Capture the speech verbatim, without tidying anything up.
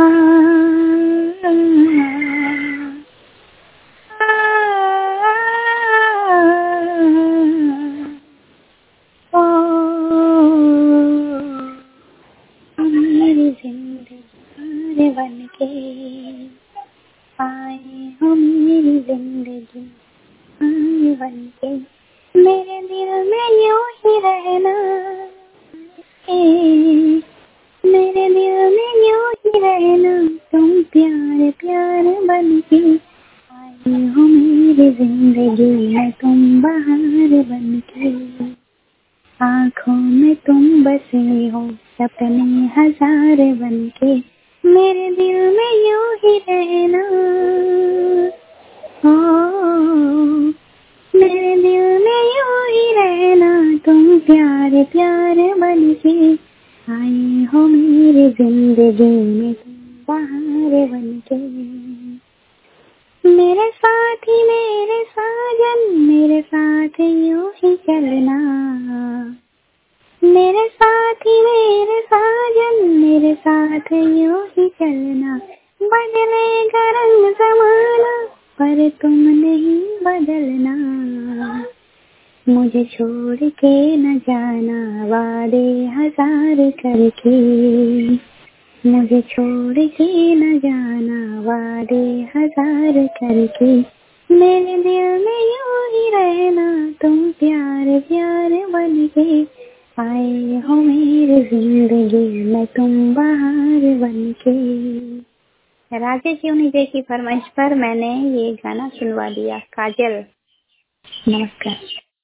मेरी जिंदगी बन के आए हो, मेरी जिंदगी बन के, मेरे दिल में यूं ही रहना, मेरे दिल में यूं ही रहना, तुम प्यार प्यार बन के आए हो मेरी जिंदगी में, तुम बहार बन के, आँखों में तुम बसे हो, सपने हजार बन के, मेरे दिल में यूं ही रहना, ओ, मेरे दिल में यूं ही रहना, तुम प्यार प्यार बन के आए हो मेरी जिंदगी में, तुम बहार बन के, मेरे साथी मेरे साजन, मेरे साथ यूं ही चलना, मेरे साथी मेरे साजन, मेरे साथ यूं ही चलना, बदलेगा रंग ज़माना पर तुम नहीं बदलना, मुझे छोड़ के न जाना वादे हजार करके, मुझे छोड़ के न जाना वादे हजार करके, मेरे दिल में यूं ही रहना, तुम प्यार प्यार बन के आए हो मेरी जिंदगी में, तुम बहार बन के। राजेश यूनी जी की फरमाइश पर मैंने ये गाना सुनवा दिया। काजल, नमस्कार।